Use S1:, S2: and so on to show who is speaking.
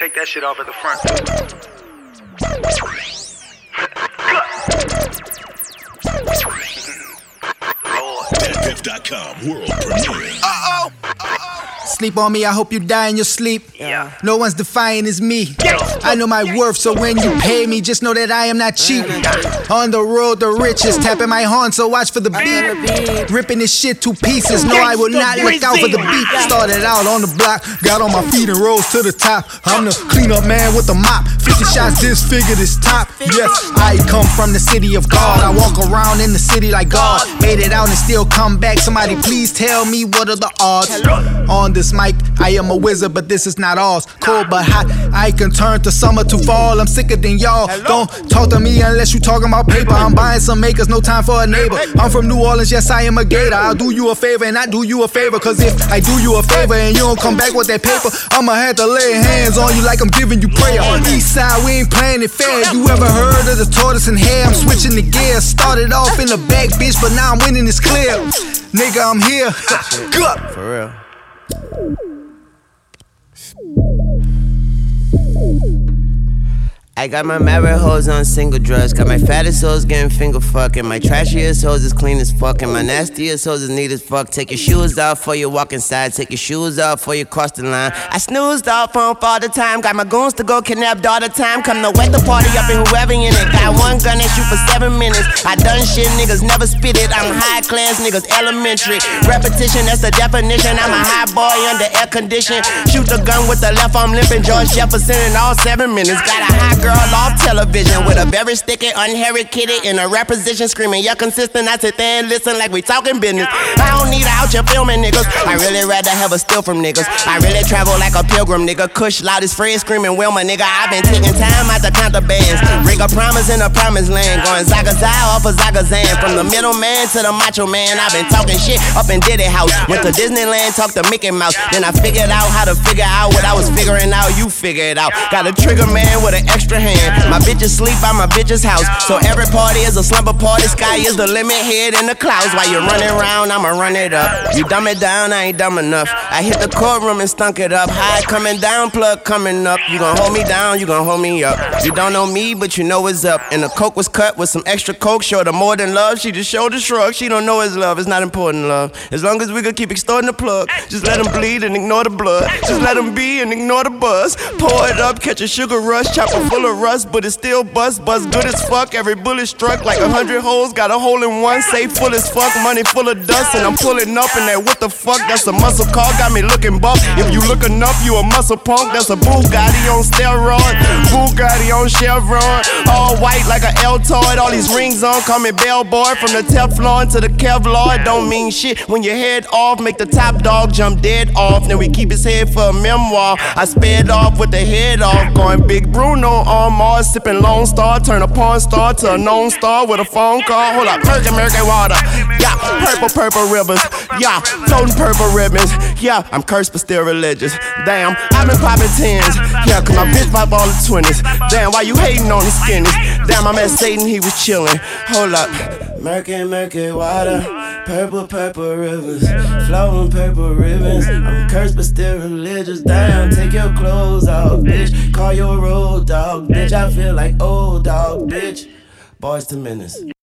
S1: take that shit off at the front.
S2: DatPiff.com world premiere.
S3: Sleep on me, I hope you die in your sleep.
S1: Yeah.
S3: No one's defying is me. I know my worth, so when you pay me, just know that I am not cheap. On the road, the riches, tapping my horn, so watch for the beat. Ripping this shit to pieces, no, I will not look out for the beat. Started out on the block, got on my feet and rose to the top. I'm the cleanup man with the mop. 50 shots disfigured his top. Yes, I come from the city of God. I walk around in the city like God. Made it out and still come back. Somebody please tell me what are the odds? On this mic, I am a wizard, but this is not ours. Cold but hot, I can turn to summer to fall. I'm sicker than y'all. Don't talk to me unless you talking about paper. I'm buying some acres, no time for a neighbor. I'm from New Orleans, yes I am a gator. I'll do you a favor and I do you a favor. Cause if I do you a favor and you don't come back with that paper, I'ma have to lay hands on you like I'm giving you prayer. East side, we ain't playing it fair. You ever heard of the tortoise and hare? I'm switching the gears. Started off in the back, bitch, but now I'm winning, it's clear. Nigga, I'm here. Good.
S4: For real. I got my married hoes on single drugs. Got my fattest hoes getting finger fucking. My trashiest hoes is clean as fuck. And my nastiest hoes is neat as fuck. Take your shoes off before you walk inside. Take your shoes off before you cross the line. I snoozed off on all the time. Got my goons to go kidnap all the time. Come to wet the party up and whoever in it. Got one gun and shoot for 7 minutes. I done shit, niggas never spit it. I'm high class, niggas elementary. Repetition, that's the definition. I'm a high boy under air condition. Shoot the gun with the left arm limping. George Jefferson in all 7 minutes. Got a high girl off television with a very sticky, unhairy kitty in a rap position screaming, you're consistent. I sit there and listen like we talking business. I don't need out here filming niggas. I really rather have a steal from niggas. I really travel like a pilgrim nigga. Kush loudest friend screaming Wilma nigga. I been taking time out to count the bands. Ring a promise in a promised land. Going Zagaza off of Zagazan. From the middleman to the macho man. I been talking shit up in Diddy house. Went to Disneyland, talked to Mickey Mouse. Then I figured out how to figure out what I was figuring out. You figure it out. Got a trigger man with an extra hand. My bitches sleep by my bitch's house. So every party is a slumber party. Sky is the limit, head in the clouds. While you're running around, I'ma run it up. You dumb it down, I ain't dumb enough. I hit the courtroom and stunk it up. High coming down, plug coming up. You gon' hold me down, you gon' hold me up. You don't know me, but you know what's up. And the coke was cut with some extra coke. Showed her more than love, she just showed a shrug. She don't know it's love, it's not important love. As long as we could keep extorting the plug. Just let him bleed and ignore the blood. Just let him be and ignore the buzz. Pour it up, catch a sugar rush. Chopper full of rust, but it's still bust good as fuck. Every bullet struck like 100 holes. Got a hole in one, safe full as fuck. Money full of dust and I'm pulling up in that what the fuck. That's a muscle car, got me looking buff. If you look enough, you a muscle punk. That's a Bugatti on steroid. Bugatti on Chevron. All white like a Altoid. All these rings on, call me bellboy. From the Teflon to the Kevlar. Don't mean shit when your head off. Make the top dog jump dead off. Then we keep his head for a memoir. I sped off with the head off. Going Big Bruno on Mars. Sipping Lone Star. Turn a porn star to a known star with a phone call. Hold up, murky water. Yeah, purple rivers. Yeah, floating purple ribbons. Yeah, I'm cursed but still religious. Damn, I've been popping 10s. Yeah, cause my bitch pop all the 20s. Damn, why you hating on the skinnies? Damn, I met Satan, he was chilling. Hold up. Murky water. Purple rivers. Flowing purple ribbons. I'm cursed but still religious. Damn, take your clothes off, bitch. Call your road dog, bitch. I feel like old dog, bitch. Boys to Menace.